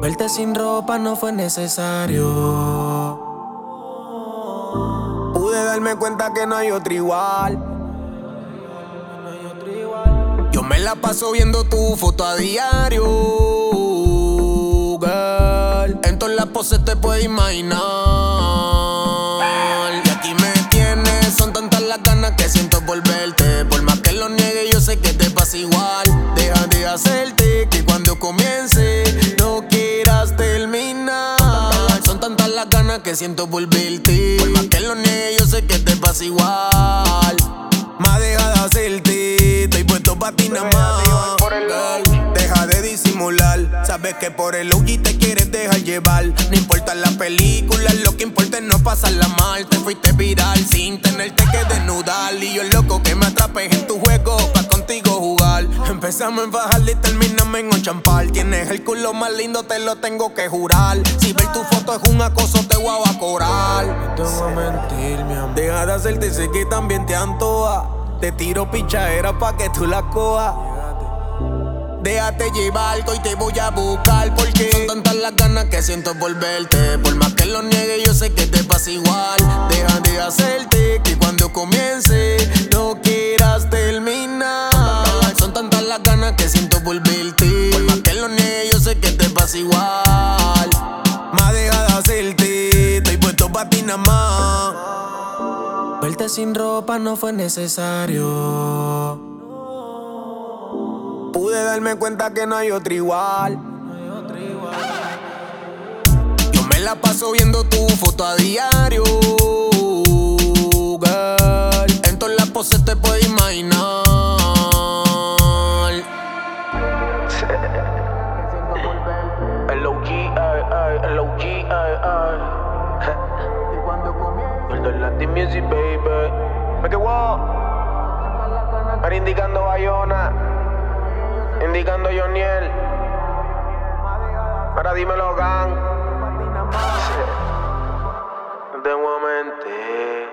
Verte sin ropa no fue necesario. Pude darme cuenta que no hay otro igual. Yo me la paso viendo tu foto a diario, girl. En todas las poses te puedes imaginar. Y aquí me tienes, son tantas las ganas que siento por verte. Por más que lo niegue, yo sé que te pasa igual. Deja de hacerte que cuando comience no quieras terminar. Son tantas las ganas que siento por verte. Por más que lo niegue, yo sé que te pasa igual. Más deja de hacerte, estoy puesto pa' ti nada más. Deja de disimular, sabes que por el OG te quieres dejar llevar. No importa la película, lo que importa es no pasarla mal. Te fuiste viral sin tenerte que desnudar. Y yo loco que me atrapes en tu juego pa' contigo jugar. Empezamos en bajarle y terminamos en un champal. Tienes el culo más lindo, te lo tengo que jurar. Si ver tu foto es un acoso, te voy a cobrar. No te voy a mentir, mi amor. Deja de hacerte, sé que también te antoja. Te tiro pichadera pa' que tú la cojas. Déjate llevar, que hoy te voy a buscar. Porque son tantas las ganas que siento por verte. Por más que lo niegue, yo sé que te pasa igual. Deja de hacerte que cuando comience no quieras terminar. Son tantas las ganas que siento por verte. Por más que lo niegue, yo sé que te pasa igual. Más deja de hacerte, estoy puesto pa' ti nada más. Verte sin ropa no fue necesario. Pude darme cuenta que no hay otro igual. Yo me la paso viendo tu foto a diario, girl. En todas las poses te puedes imaginar. El OG, el OG, el de Latin Music, baby. Me quedo ahora indicando Bayona, indicando Joniel. Ahora dímelo, gang. De momento.